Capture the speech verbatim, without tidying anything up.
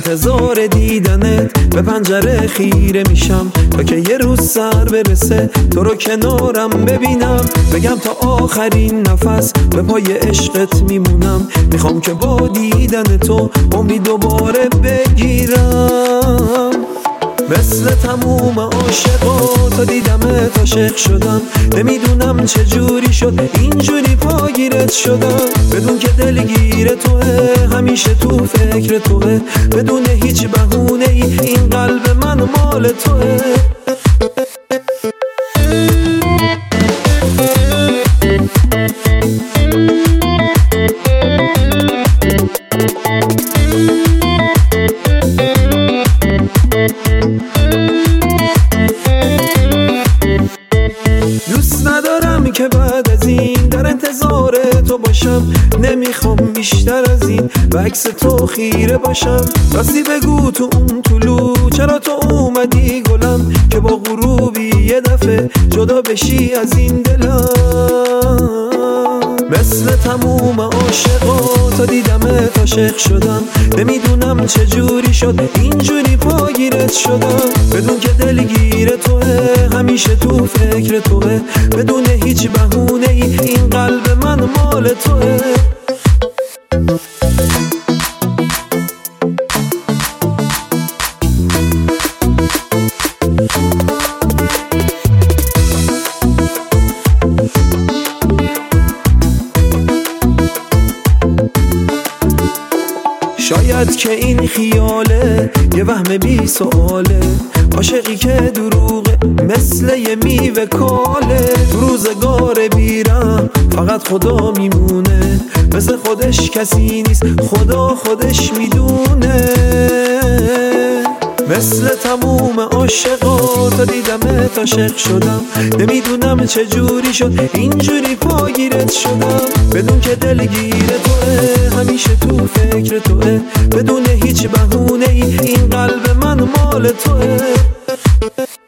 انتظار دیدنت به پنجره خیره میشم تا که یه روز سر برسه تو رو کنارم ببینم، بگم تا آخرین نفس به پای عشقت میمونم. میخوام که با دیدن تو عمری دوباره بگیرم. مثل تموم عاشقا تا دیدمت عاشق شدم، نمیدونم چه جوری شد اینجوری پاگیرت شدم. بدون که دلگیر توه، همیشه تو فکر توه، بدون هیچ بهونه ای این قلب من مال توه. دوست ندارم که بعد از این در انتظار تو باشم، نمیخوام بیشتر از این به عکس تو خیره باشم. راستی بگو تو اون طلوع چرا تو اومدی گلم، که با غروبی یه دفعه جدا بشی از این دلم. مثل تموم عاشقا تا دیدمت عاشق شدم، نمیدونم چه جوری شد اینجوری پاگیرت شدم. بدون که دلگیر توه، همیشه تو فکر توه، بدون هیچ بهونه ای این قلب من مال توه. شاید که این خیاله یه وهم بی سواله، عاشقی که دروغه مثل یه میوه کاله. تو روزگار بیرم فقط خدا میمونه، مثل خودش کسی نیست خدا خودش میدونه. مثل تموم عاشقا تا دیدمت عاشق شدم، نمیدونم چه جوری شد اینجوری پاگیرت شدم. بدون که دلگیر توه، همیشه تو فکر توه، بدون هیچ بهونه ای این قلب من مال توه.